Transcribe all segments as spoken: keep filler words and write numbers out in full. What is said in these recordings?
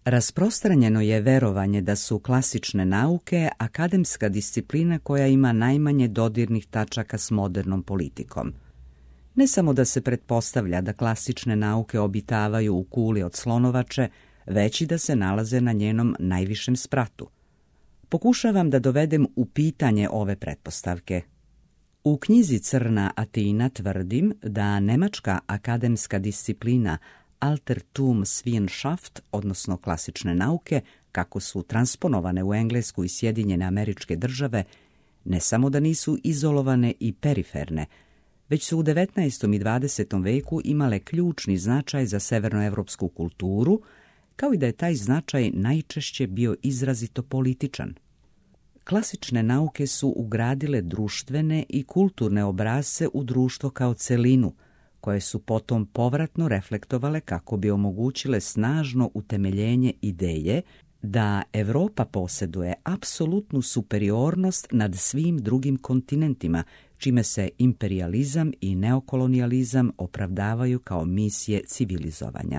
Rasprostranjeno je verovanje da su klasične nauke akademska disciplina koja ima najmanje dodirnih tačaka s modernom politikom. Ne samo da se pretpostavlja da klasične nauke obitavaju u kuli od slonovače, već i da se nalaze na njenom najvišem spratu. Pokušavam da dovedem u pitanje ove pretpostavke. U knjizi Crna Atina tvrdim da nemačka akademska disciplina Altertum Wissenschaft, odnosno klasične nauke, kako su transponovane u Englesku i Sjedinjene Američke Države, ne samo da nisu izolovane i periferne, već su u devetnaestom i dvadesetom veku imale ključni značaj za severnoevropsku kulturu, kao i da je taj značaj najčešće bio izrazito političan. Klasične nauke su ugradile društvene i kulturne obrasce u društvo kao celinu, koje su potom povratno reflektovale kako bi omogućile snažno utemeljenje ideje da Europa posjeduje apsolutnu superiornost nad svim drugim kontinentima, čime se imperijalizam i neokolonijalizam opravdavaju kao misije civilizovanja.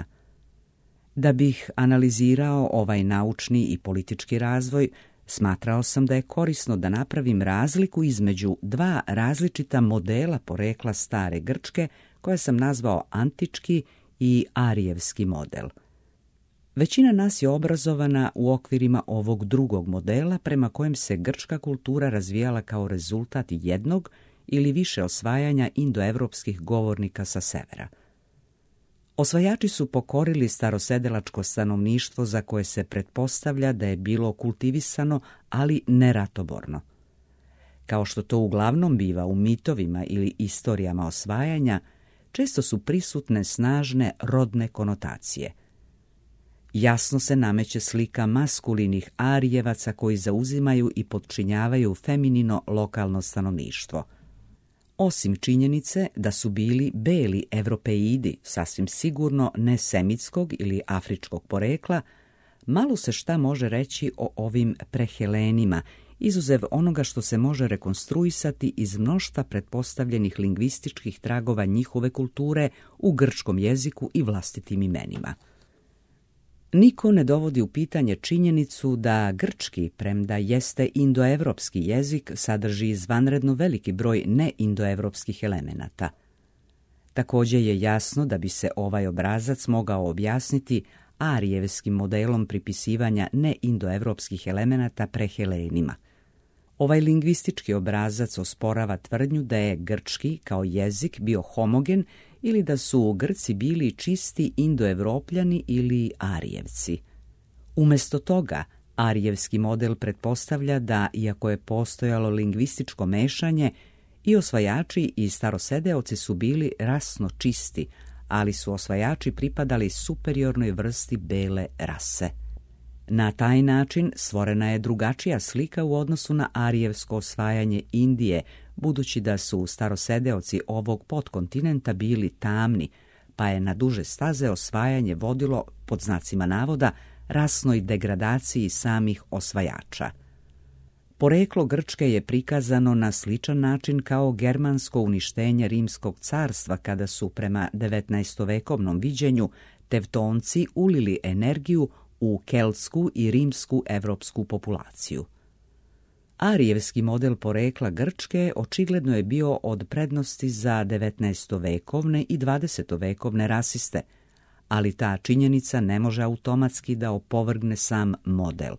Da bih analizirao ovaj naučni i politički razvoj, smatrao sam da je korisno da napravim razliku između dva različita modela porekla stare Grčke, koje sam nazvao antički i arijevski model. Većina nas je obrazovana u okvirima ovog drugog modela prema kojem se grčka kultura razvijala kao rezultat jednog ili više osvajanja indoevropskih govornika sa severa. Osvajači su pokorili starosedelačko stanovništvo za koje se pretpostavlja da je bilo kultivisano, ali ne ratoborno. Kao što to uglavnom biva u mitovima ili istorijama osvajanja, često su prisutne snažne rodne konotacije. Jasno se nameće slika maskulinih Arijevaca koji zauzimaju i potčinjavaju feminino lokalno stanovništvo. Osim činjenice da su bili beli evropeidi, sasvim sigurno ne semitskog ili afričkog porekla, malo se šta može reći o ovim prehelenima, izuzev onoga što se može rekonstruisati iz mnoštva pretpostavljenih lingvističkih tragova njihove kulture u grčkom jeziku i vlastitim imenima. Niko ne dovodi u pitanje činjenicu da grčki, premda jeste indoevropski jezik, sadrži izvanredno veliki broj neindoevropskih elemenata. Također je jasno da bi se ovaj obrazac mogao objasniti arijevskim modelom pripisivanja neindoevropskih elemenata prehelenima. Ovaj lingvistički obrazac osporava tvrdnju da je grčki kao jezik bio homogen ili da su Grci bili čisti indoevropljani ili arijevci. Umjesto toga, arijevski model pretpostavlja da, iako je postojalo lingvističko mešanje, i osvajači i starosedeoci su bili rasno čisti, ali su osvajači pripadali superiornoj vrsti bele rase. Na taj način stvorena je drugačija slika u odnosu na arijevsko osvajanje Indije, budući da su starosedeoci ovog podkontinenta bili tamni, pa je na duže staze osvajanje vodilo, pod znacima navoda, rasnoj degradaciji samih osvajača. Poreklo Grčke je prikazano na sličan način kao germansko uništenje Rimskog carstva, kada su prema devetnaestovekovnom viđenju Tevtonci ulili energiju u keltsku i rimsku evropsku populaciju. Arijevski model porekla Grčke očigledno je bio od prednosti za devetnaestovekovne i dvadesetovekovne rasiste, ali ta činjenica ne može automatski da opovrgne sam model.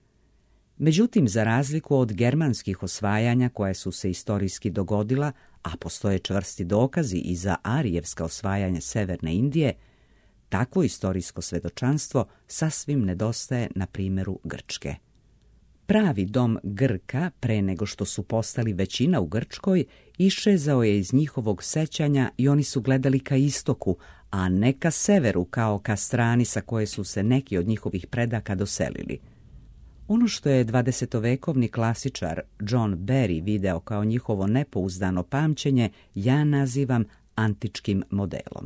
Međutim, za razliku od germanskih osvajanja koja su se istorijski dogodila, a postoje čvrsti dokazi i za arijevska osvajanja Severne Indije, takvo istorijsko svedočanstvo sasvim nedostaje na primjeru Grčke. Pravi dom Grka, pre nego što su postali većina u Grčkoj, iščezao je iz njihovog sećanja i oni su gledali ka istoku, a ne ka severu kao ka strani sa koje su se neki od njihovih predaka doselili. Ono što je dvadesetovekovni klasičar John Barry video kao njihovo nepouzdano pamćenje, ja nazivam antičkim modelom.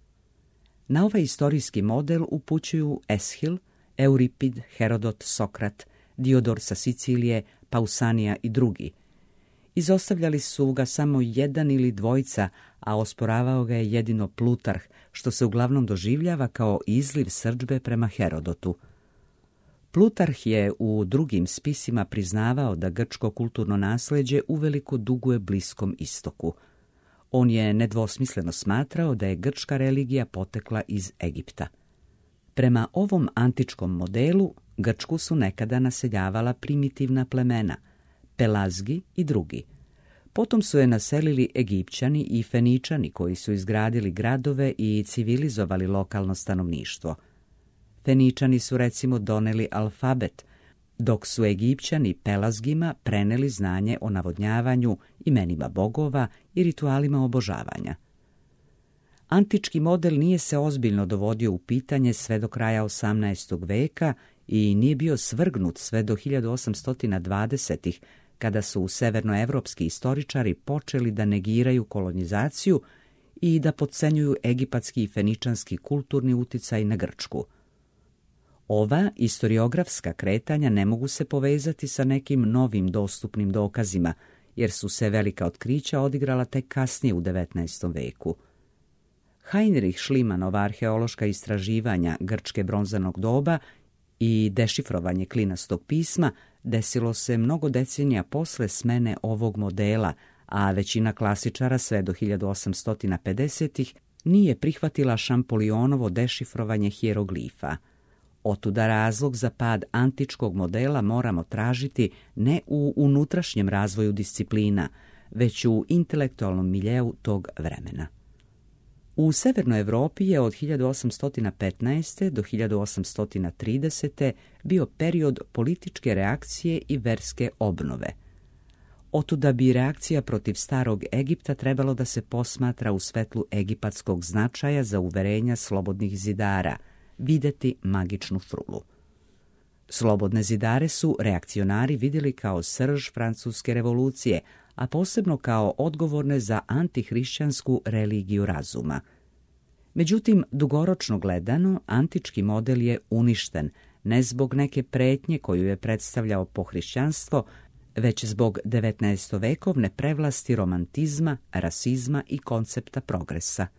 Na ovaj istorijski model upućuju Eshil, Euripid, Herodot, Sokrat, Diodor sa Sicilije, Pausanija i drugi. Izostavljali su ga samo jedan ili dvojica, a osporavao ga je jedino Plutarh, što se uglavnom doživljava kao izliv srdžbe prema Herodotu. Plutarh je u drugim spisima priznavao da grčko kulturno nasljeđe uveliko duguje Bliskom istoku. On je nedvosmisleno smatrao da je grčka religija potekla iz Egipta. Prema ovom antičkom modelu, Grčku su nekada naseljavala primitivna plemena, Pelazgi i drugi. Potom su je naselili Egipćani i Feničani koji su izgradili gradove i civilizovali lokalno stanovništvo. Feničani su recimo doneli alfabet, dok su Egipćani Pelazgima preneli znanje o navodnjavanju, imenima bogova i ritualima obožavanja. Antički model nije se ozbiljno dovodio u pitanje sve do kraja osamnaestog veka i nije bio svrgnut sve do hiljadu osamsto dvadesetih, kada su severnoevropski istoričari počeli da negiraju kolonizaciju i da potcenjuju egipatski i feničanski kulturni uticaj na Grčku. Ova istoriografska kretanja ne mogu se povezati sa nekim novim dostupnim dokazima, jer su se velika otkrića odigrala tek kasnije u devetnaestom veku. Heinrich Schliemannova arheološka istraživanja grčke bronzanog doba i dešifrovanje klinastog pisma desilo se mnogo decenija posle smene ovog modela, a većina klasičara sve do hiljadu osamsto pedesetih nije prihvatila Šampolionovo dešifrovanje hijeroglifa. Otuda razlog za pad antičkog modela moramo tražiti ne u unutrašnjem razvoju disciplina, već u intelektualnom miljeu tog vremena. U Severnoj Evropi je od hiljadu osamsto petnaeste. do hiljadu osamsto tridesete. bio period političke reakcije i verske obnove. Otuda bi reakcija protiv starog Egipta trebalo da se posmatra u svetlu egipatskog značaja za uverenja slobodnih zidara, videti magičnu frulu. Slobodne zidare su reakcionari vidjeli kao srž francuske revolucije, a posebno kao odgovorne za antihrišćansku religiju razuma. Međutim, dugoročno gledano, antički model je uništen ne zbog neke pretnje koju je predstavljao pohrišćanstvo, već zbog devetnaestovekovne prevlasti romantizma, rasizma i koncepta progresa.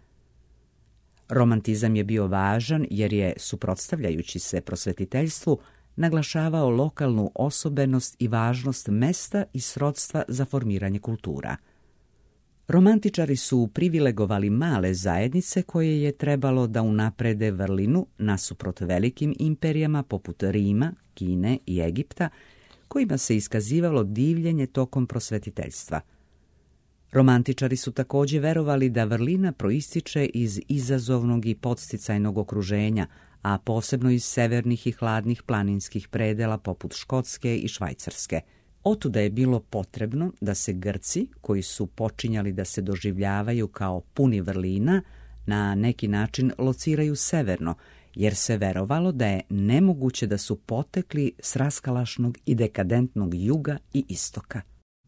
Romantizam je bio važan jer je, suprotstavljajući se prosvetiteljstvu, naglašavao lokalnu osobenost i važnost mesta i srodstva za formiranje kultura. Romantičari su privilegovali male zajednice koje je trebalo da unaprede vrlinu nasuprot velikim imperijama poput Rima, Kine i Egipta, kojima se iskazivalo divljenje tokom prosvetiteljstva. Romantičari su također verovali da vrlina proističe iz izazovnog i podsticajnog okruženja, a posebno iz severnih i hladnih planinskih predela poput Škotske i Švajcarske. Otuda je bilo potrebno da se Grci, koji su počinjali da se doživljavaju kao puni vrlina, na neki način lociraju severno, jer se verovalo da je nemoguće da su potekli s raskalašnog i dekadentnog juga i istoka.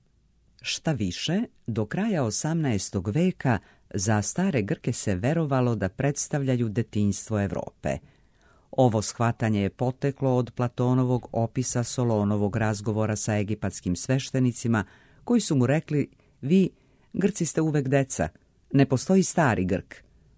Šta više, do kraja osamnaestog veka za stare Grke se verovalo da predstavljaju detinjstvo Evrope. Ovo shvatanje je poteklo od Platonovog opisa Solonovog razgovora sa egipatskim sveštenicima, koji su mu rekli: vi, Grci, ste uvek deca, ne postoji stari Grk.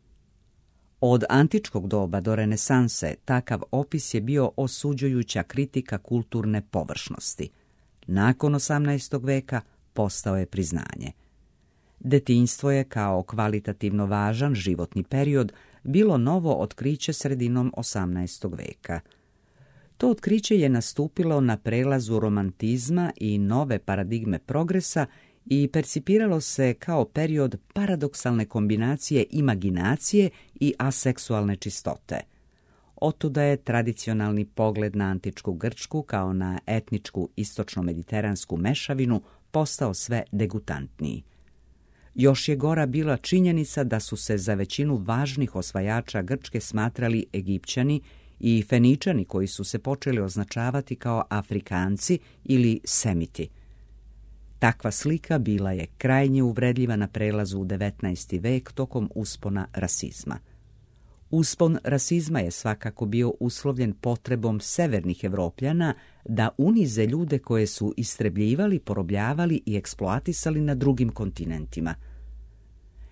Od antičkog doba do renesanse takav opis je bio osuđujuća kritika kulturne površnosti. Nakon osamnaestog veka postao je priznanje. Detinjstvo je kao kvalitativno važan životni period bilo novo otkriće sredinom osamnaestog veka. To otkriće je nastupilo na prelazu romantizma i nove paradigme progresa i percipiralo se kao period paradoksalne kombinacije imaginacije i aseksualne čistote. Otuda je tradicionalni pogled na antičku Grčku kao na etničku istočno-mediteransku mešavinu postao sve degutantniji. Još je gora bila činjenica da su se za većinu važnih osvajača Grčke smatrali Egipćani i Feničani, koji su se počeli označavati kao Afrikanci ili Semiti. Takva slika bila je krajnje uvredljiva na prelazu u devetnaesti vek tokom uspona rasizma. Uspon rasizma je svakako bio uslovljen potrebom severnih Evropljana da unize ljude koje su istrebljivali, porobljavali i eksploatisali na drugim kontinentima.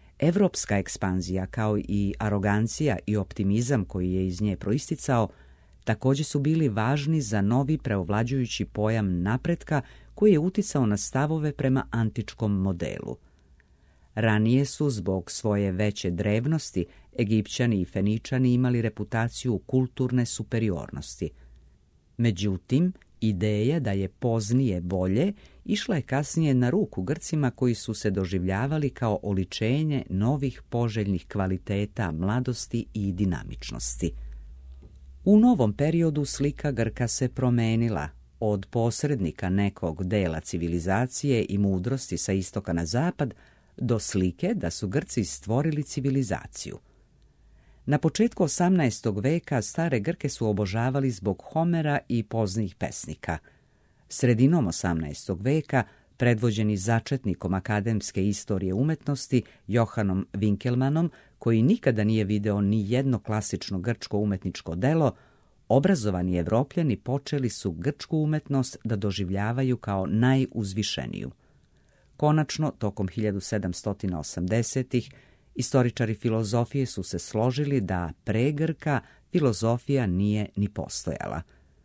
Evropska ekspanzija, kao i arogancija i optimizam koji je iz nje proisticao, također su bili važni za novi preovlađujući pojam napretka koji je uticao na stavove prema antičkom modelu. Ranije su, zbog svoje veće drevnosti, Egipćani i Feničani imali reputaciju kulturne superiornosti. Međutim, ideja da je poznije bolje išla je kasnije na ruku Grcima koji su se doživljavali kao oličenje novih poželjnih kvaliteta mladosti i dinamičnosti. U novom periodu slika Grka se promenila od posrednika nekog dela civilizacije i mudrosti sa istoka na zapad do slike da su Grci stvorili civilizaciju. Na početku osamnaestog veka stare Grke su obožavali zbog Homera i poznijih pesnika. Sredinom osamnaestog veka, predvođeni začetnikom akademske istorije umetnosti Johanom Winkelmanom, koji nikada nije video ni jedno klasično grčko umetničko delo, obrazovani Evropljani počeli su grčku umetnost da doživljavaju kao najuzvišeniju. Konačno, tokom hiljadu sedamsto osamdesetih, istoričari filozofije su se složili da pre Grka filozofija nije ni postojala.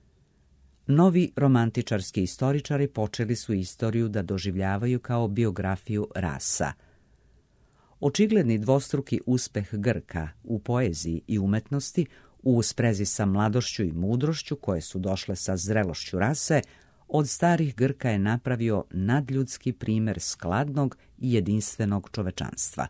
Novi romantičarski istoričari počeli su istoriju da doživljavaju kao biografiju rasa. Očigledni dvostruki uspeh Grka u poeziji i umetnosti u sprezi sa mladošću i mudrošću koje su došle sa zrelošću rase, od starih Grka je napravio nadljudski primjer skladnog i jedinstvenog čovečanstva.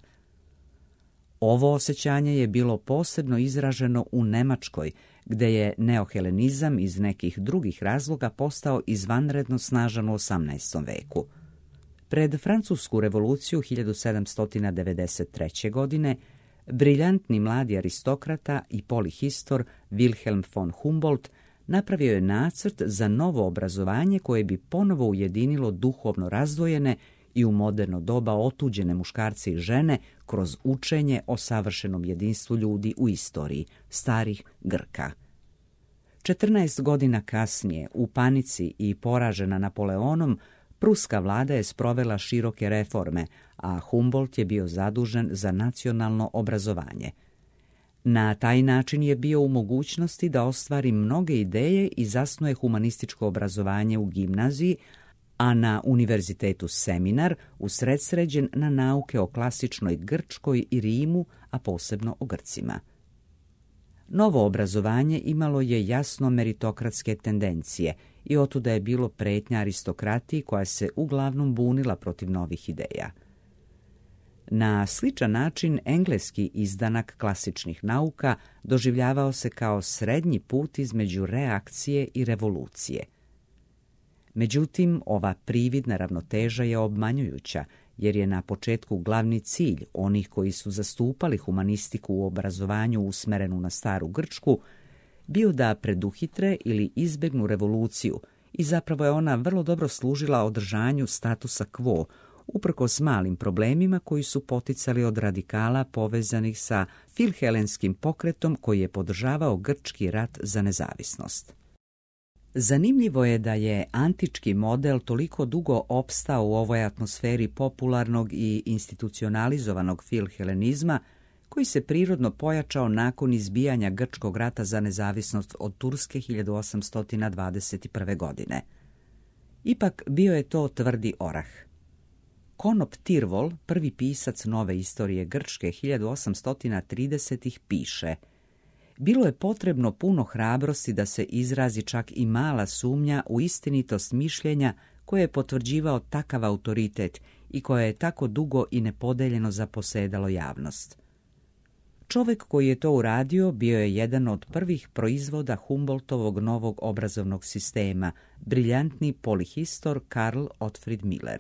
Ovo osjećanje je bilo posebno izraženo u Nemačkoj, gde je neohelenizam iz nekih drugih razloga postao izvanredno snažan u osamnaestom veku. Pred Francusku revoluciju hiljadu sedamsto devedeset treće. godine briljantni mladi aristokrata i polihistor Wilhelm von Humboldt napravio je nacrt za novo obrazovanje koje bi ponovo ujedinilo duhovno razdvojene i u moderno doba otuđene muškarce i žene kroz učenje o savršenom jedinstvu ljudi u istoriji, starih Grka. četrnaest godina kasnije, u panici i poražena Napoleonom, pruska vlada je sprovela široke reforme, a Humboldt je bio zadužen za nacionalno obrazovanje. Na taj način je bio u mogućnosti da ostvari mnoge ideje i zasnuje humanističko obrazovanje u gimnaziji, a na univerzitetu Seminar usredsređen na nauke o klasičnoj Grčkoj i Rimu, a posebno o Grcima. Novo obrazovanje imalo je jasno meritokratske tendencije i otuda je bilo pretnja aristokratiji koja se uglavnom bunila protiv novih ideja. Na sličan način engleski izdanak klasičnih nauka doživljavao se kao srednji put između reakcije i revolucije. Međutim, ova prividna ravnoteža je obmanjujuća, jer je na početku glavni cilj onih koji su zastupali humanistiku u obrazovanju usmerenu na staru Grčku bio da preduhitre ili izbjegnu revoluciju i zapravo je ona vrlo dobro služila održanju statusa quo, uprkos malim problemima koji su poticali od radikala povezanih sa filhelenskim pokretom koji je podržavao grčki rat za nezavisnost. Zanimljivo je da je antički model toliko dugo opstao u ovoj atmosferi popularnog i institucionalizovanog filhelenizma, koji se prirodno pojačao nakon izbijanja grčkog rata za nezavisnost od Turske hiljadu osamsto dvadeset prve. godine. Ipak bio je to tvrdi orah. Konop Tirvol, prvi pisac nove istorije Grčke hiljadu osamsto tridesetih piše: bilo je potrebno puno hrabrosti da se izrazi čak i mala sumnja u istinitost mišljenja koje je potvrđivao takav autoritet i koje je tako dugo i nepodeljeno zaposedalo javnost. Čovjek koji je to uradio bio je jedan od prvih proizvoda Humboldtovog novog obrazovnog sistema, briljantni polihistor Karl Otfried Miller.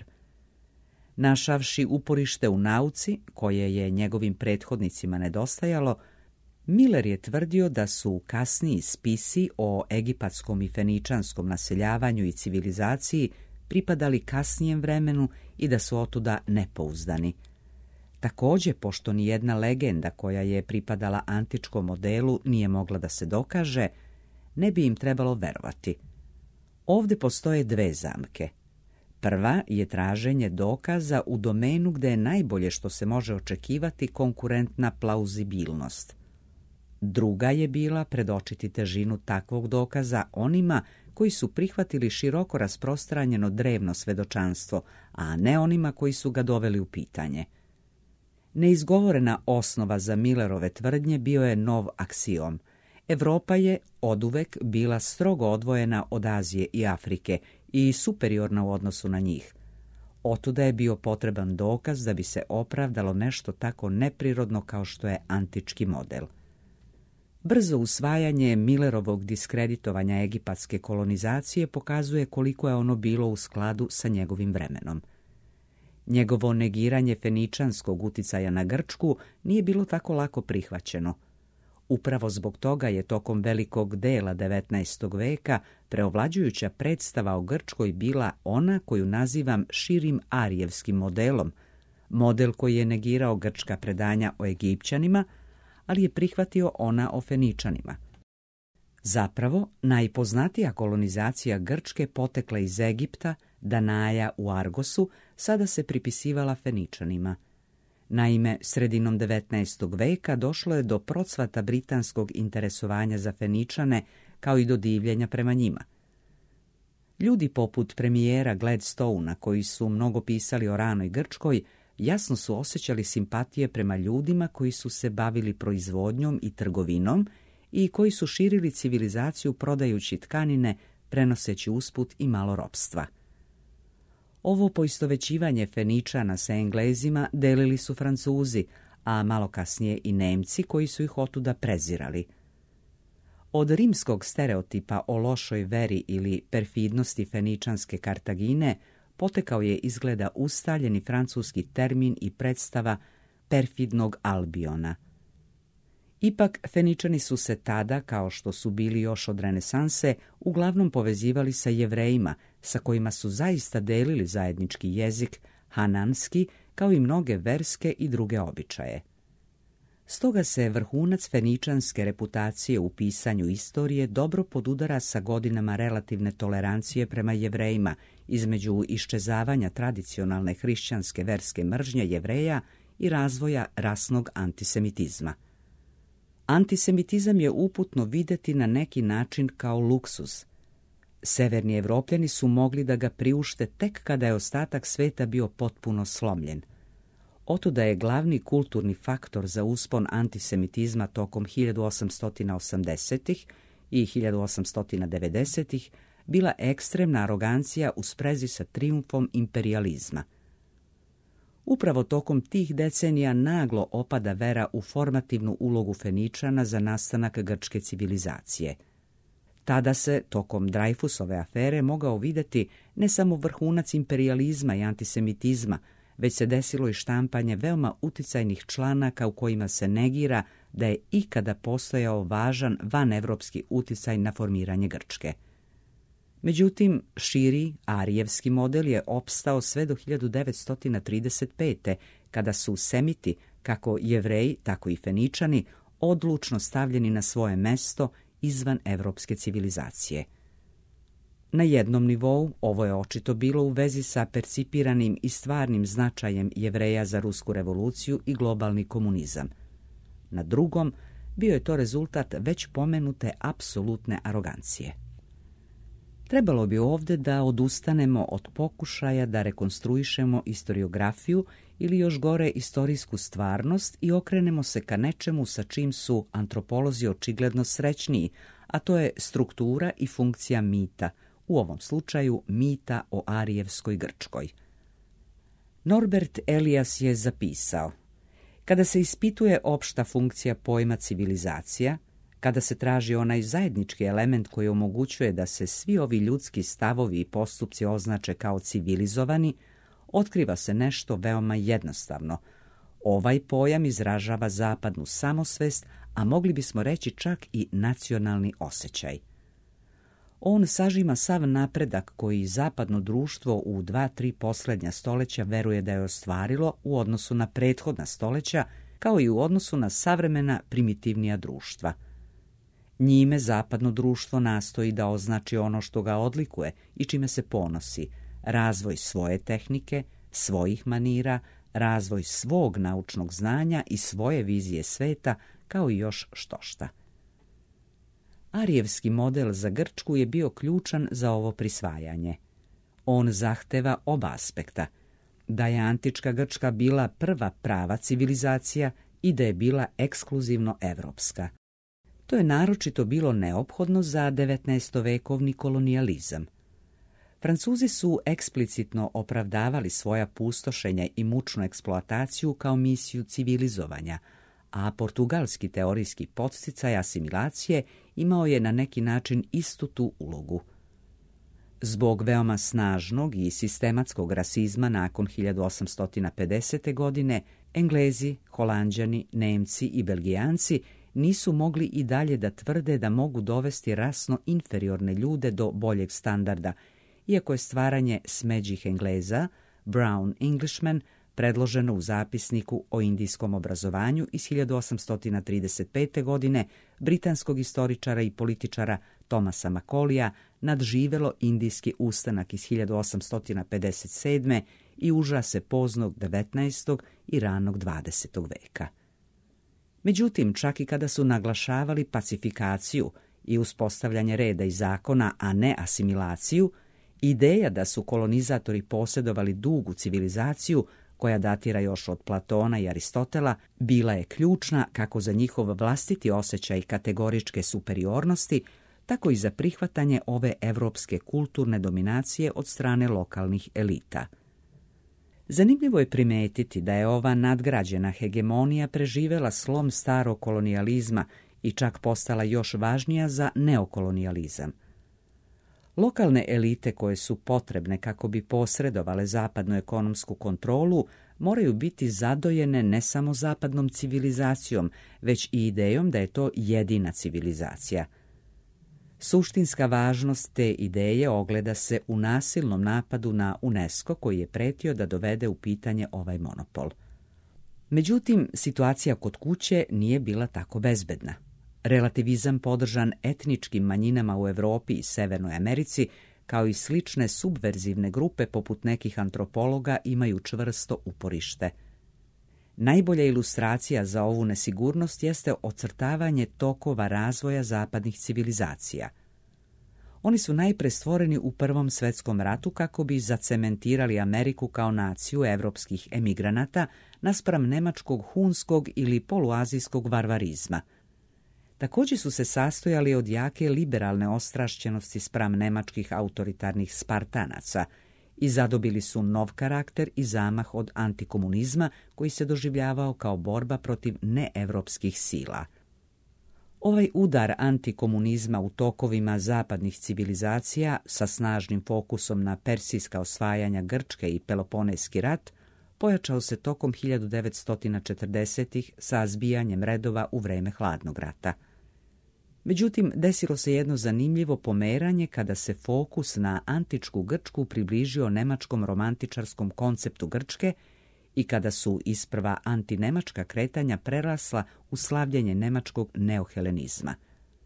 Našavši uporište u nauci, koje je njegovim prethodnicima nedostajalo, Miller je tvrdio da su kasniji spisi o egipatskom i feničanskom naseljavanju i civilizaciji pripadali kasnijem vremenu i da su otuda nepouzdani. Također, pošto ni jedna legenda koja je pripadala antičkom modelu nije mogla da se dokaže, ne bi im trebalo verovati. Ovdje postoje dve zamke. Prva je traženje dokaza u domenu gde je najbolje što se može očekivati konkurentna plauzibilnost. Druga je bila predočiti težinu takvog dokaza onima koji su prihvatili široko rasprostranjeno drevno svedočanstvo, a ne onima koji su ga doveli u pitanje. Neizgovorena osnova za Millerove tvrdnje bio je nov aksiom. Evropa je oduvek bila strogo odvojena od Azije i Afrike i superiorna u odnosu na njih. Otuda je bio potreban dokaz da bi se opravdalo nešto tako neprirodno kao što je antički model. Brzo usvajanje Millerovog diskreditovanja egipatske kolonizacije pokazuje koliko je ono bilo u skladu sa njegovim vremenom. Njegovo negiranje feničanskog uticaja na Grčku nije bilo tako lako prihvaćeno. Upravo zbog toga je tokom velikog dela devetnaestog veka preovlađujuća predstava o Grčkoj bila ona koju nazivam širim arijevskim modelom, model koji je negirao grčka predanja o Egipćanima, ali je prihvatio ona o Feničanima. Zapravo, najpoznatija kolonizacija Grčke potekla iz Egipta, Danaja u Argosu, sada se pripisivala Feničanima. Naime, sredinom devetnaestog veka došlo je do procvata britanskog interesovanja za Feničane, kao i do divljenja prema njima. Ljudi poput premijera Gladstona, koji su mnogo pisali o ranoj Grčkoj, jasno su osjećali simpatije prema ljudima koji su se bavili proizvodnjom i trgovinom i koji su širili civilizaciju prodajući tkanine, prenoseći usput i malo ropstva. Ovo poistovećivanje Feničana sa Englezima delili su Francuzi, a malo kasnije i Nemci koji su ih otuda prezirali. Od rimskog stereotipa o lošoj veri ili perfidnosti feničanske Kartagine potekao je izgleda ustaljeni francuski termin i predstava perfidnog Albiona. Ipak, Feničani su se tada, kao što su bili još od renesanse, uglavnom povezivali sa Jevrejima, sa kojima su zaista delili zajednički jezik, hananski, kao i mnoge verske i druge običaje. Stoga se vrhunac feničanske reputacije u pisanju istorije dobro podudara sa godinama relativne tolerancije prema Jevrejima, između iščezavanja tradicionalne hrišćanske verske mržnje Jevreja i razvoja rasnog antisemitizma. Antisemitizam je uputno videti na neki način kao luksuz. Severni Evropljani su mogli da ga priušte tek kada je ostatak sveta bio potpuno slomljen. Otuda je glavni kulturni faktor za uspon antisemitizma tokom hiljadu osamsto osamdesetih i hiljadu osamsto devedesetih bila ekstremna arogancija u sprezi sa trijumfom imperijalizma. Upravo tokom tih decenija naglo opada vera u formativnu ulogu Feničana za nastanak grčke civilizacije. Tada se, tokom Dreyfusove afere, mogao videti ne samo vrhunac imperijalizma i antisemitizma, već se desilo i štampanje veoma uticajnih članaka u kojima se negira da je ikada postojao važan vanevropski uticaj na formiranje Grčke. Međutim, širi arijevski model je opstao sve do hiljadu devetsto trideset pete. kada su Semiti, kako Jevreji, tako i Feničani, odlučno stavljeni na svoje mesto izvan evropske civilizacije. Na jednom nivou ovo je očito bilo u vezi sa percipiranim i stvarnim značajem Jevreja za rusku revoluciju i globalni komunizam. Na drugom bio je to rezultat već pomenute apsolutne arogancije. Trebalo bi ovdje da odustanemo od pokušaja da rekonstruišemo historiografiju ili još gore istorijsku stvarnost i okrenemo se ka nečemu sa čim su antropolozi očigledno srećniji, a to je struktura i funkcija mita, u ovom slučaju mita o arijevskoj Grčkoj. Norbert Elias je zapisao: kada se ispituje opšta funkcija pojma civilizacija, kada se traži onaj zajednički element koji omogućuje da se svi ovi ljudski stavovi i postupci označe kao civilizovani, otkriva se nešto veoma jednostavno. Ovaj pojam izražava zapadnu samosvest, a mogli bismo reći čak i nacionalni osjećaj. On sažima sav napredak koji zapadno društvo u dva, tri posljednja stoljeća veruje da je ostvarilo u odnosu na prethodna stoljeća, kao i u odnosu na savremena primitivnija društva. Njime zapadno društvo nastoji da označi ono što ga odlikuje i čime se ponosi: razvoj svoje tehnike, svojih manira, razvoj svog naučnog znanja i svoje vizije sveta, kao i još štošta. Arijevski model za Grčku je bio ključan za ovo prisvajanje. On zahteva oba aspekta, da je antička Grčka bila prva prava civilizacija i da je bila ekskluzivno evropska. To je naročito bilo neophodno za devetnaestovekovni kolonijalizam. Francuzi su eksplicitno opravdavali svoja pustošenja i mučnu eksploataciju kao misiju civilizovanja, a portugalski teorijski podsticaj asimilacije imao je na neki način istu tu ulogu. Zbog veoma snažnog i sistematskog rasizma nakon hiljadu osamsto pedesete. godine, Englezi, Holanđani, Nemci i Belgijanci nisu mogli i dalje da tvrde da mogu dovesti rasno inferiorne ljude do boljeg standarda, iako je stvaranje smeđih Engleza, Brown Englishmen, predloženo u zapisniku o indijskom obrazovanju iz hiljadu osamsto trideset pete. godine britanskog istoričara i političara Thomasa Macaulayja nadživelo indijski ustanak iz hiljadu osamsto pedeset sedme. i užase poznog devetnaestog i ranog dvadesetog veka. Međutim, čak i kada su naglašavali pacifikaciju i uspostavljanje reda i zakona, a ne asimilaciju, ideja da su kolonizatori posjedovali dugu civilizaciju koja datira još od Platona i Aristotela, bila je ključna kako za njihov vlastiti osjećaj kategoričke superiornosti, tako i za prihvatanje ove evropske kulturne dominacije od strane lokalnih elita. Zanimljivo je primetiti da je ova nadgrađena hegemonija preživela slom starog kolonijalizma i čak postala još važnija za neokolonijalizam. Lokalne elite koje su potrebne kako bi posredovale zapadnu ekonomsku kontrolu moraju biti zadojene ne samo zapadnom civilizacijom, već i idejom da je to jedina civilizacija. Suštinska važnost te ideje ogleda se u nasilnom napadu na UNESCO koji je pretio da dovede u pitanje ovaj monopol. Međutim, situacija kod kuće nije bila tako bezbedna. Relativizam podržan etničkim manjinama u Europi i Severnoj Americi, kao i slične subverzivne grupe poput nekih antropologa, imaju čvrsto uporište. Najbolja ilustracija za ovu nesigurnost jeste ocrtavanje tokova razvoja zapadnih civilizacija. Oni su najpre stvoreni u Prvom svetskom ratu kako bi zacementirali Ameriku kao naciju evropskih emigranata naspram nemačkog hunskog ili poluazijskog varvarizma. Također su se sastojali od jake liberalne ostrašćenosti spram nemačkih autoritarnih Spartanaca i zadobili su nov karakter i zamah od antikomunizma koji se doživljavao kao borba protiv neevropskih sila. Ovaj udar antikomunizma u tokovima zapadnih civilizacija sa snažnim fokusom na persijska osvajanja Grčke i Peloponeski rat pojačao se tokom hiljadu devetsto četrdesetih sa zbijanjem redova u vreme hladnog rata. Međutim, desilo se jedno zanimljivo pomeranje kada se fokus na antičku Grčku približio nemačkom romantičarskom konceptu Grčke i kada su isprva antinemačka kretanja prerasla u slavljenje nemačkog neohelenizma.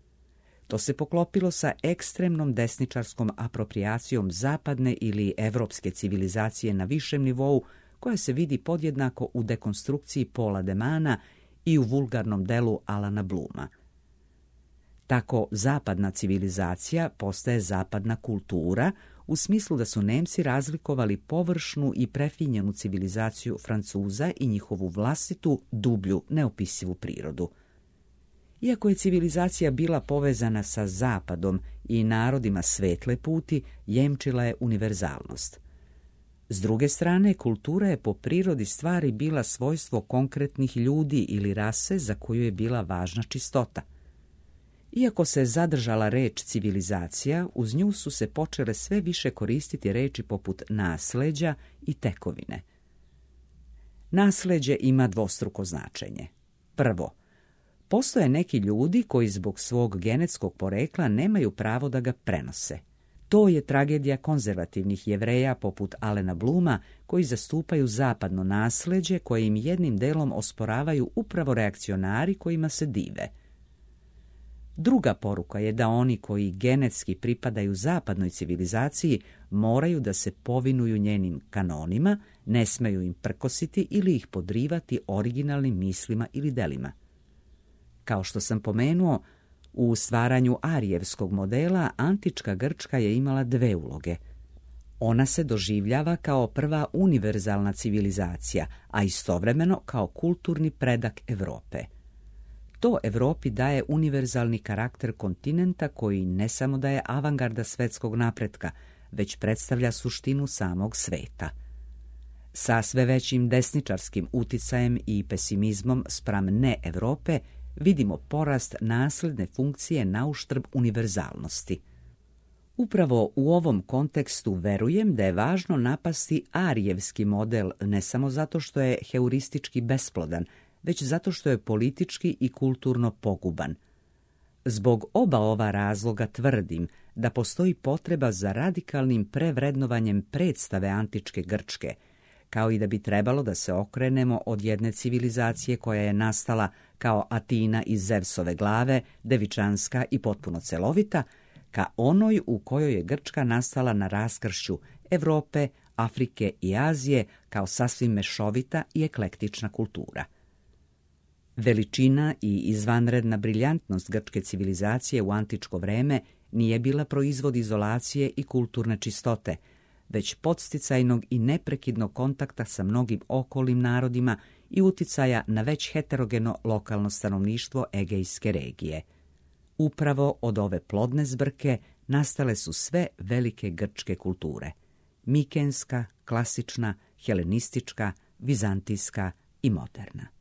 To se poklopilo sa ekstremnom desničarskom aproprijacijom zapadne ili evropske civilizacije na višem nivou, koja se vidi podjednako u dekonstrukciji Paula de Mana i u vulgarnom delu Alana Blooma. Tako zapadna civilizacija postaje zapadna kultura, u smislu da su Nemci razlikovali površnu i prefinjenu civilizaciju Francuza i njihovu vlastitu, dublju, neopisivu prirodu. Iako je civilizacija bila povezana sa Zapadom i narodima svetle puti, jemčila je univerzalnost. S druge strane, kultura je po prirodi stvari bila svojstvo konkretnih ljudi ili rase za koju je bila važna čistota. Iako se zadržala reč civilizacija, uz nju su se počele sve više koristiti reči poput nasleđa i tekovine. Nasleđe ima dvostruko značenje. Prvo, postoje neki ljudi koji zbog svog genetskog porekla nemaju pravo da ga prenose. To je tragedija konzervativnih Jevreja poput Alana Blooma, koji zastupaju zapadno nasleđe koje im jednim delom osporavaju upravo reakcionari kojima se dive. Druga poruka je da oni koji genetski pripadaju zapadnoj civilizaciji moraju da se povinuju njenim kanonima, ne smeju im prkositi ili ih podrivati originalnim mislima ili delima. Kao što sam pomenuo, u stvaranju arijevskog modela antička Grčka je imala dve uloge. Ona se doživljava kao prva univerzalna civilizacija, a istovremeno kao kulturni predak Europe. To Europi daje univerzalni karakter kontinenta koji ne samo da je avangarda svetskog napretka, već predstavlja suštinu samog sveta. Sa sve većim desničarskim uticajem i pesimizmom spram ne Europe vidimo porast nasledne funkcije nauštrb univerzalnosti. Upravo u ovom kontekstu verujem da je važno napasti arijevski model ne samo zato što je heuristički besplodan, već zato što je politički i kulturno poguban. Zbog oba ova razloga tvrdim da postoji potreba za radikalnim prevrednovanjem predstave antičke Grčke, kao i da bi trebalo da se okrenemo od jedne civilizacije koja je nastala kao Atina iz Zevsove glave, devičanska i potpuno celovita, ka onoj u kojoj je Grčka nastala na raskršću Europe, Afrike i Azije kao sasvim mešovita i eklektična kultura. Veličina i izvanredna briljantnost grčke civilizacije u antičko vreme nije bila proizvod izolacije i kulturne čistote, već podsticajnog i neprekidnog kontakta sa mnogim okolnim narodima i uticaja na već heterogeno lokalno stanovništvo Egejske regije. Upravo od ove plodne zbrke nastale su sve velike grčke kulture: mikenska, klasična, helenistička, vizantijska i moderna.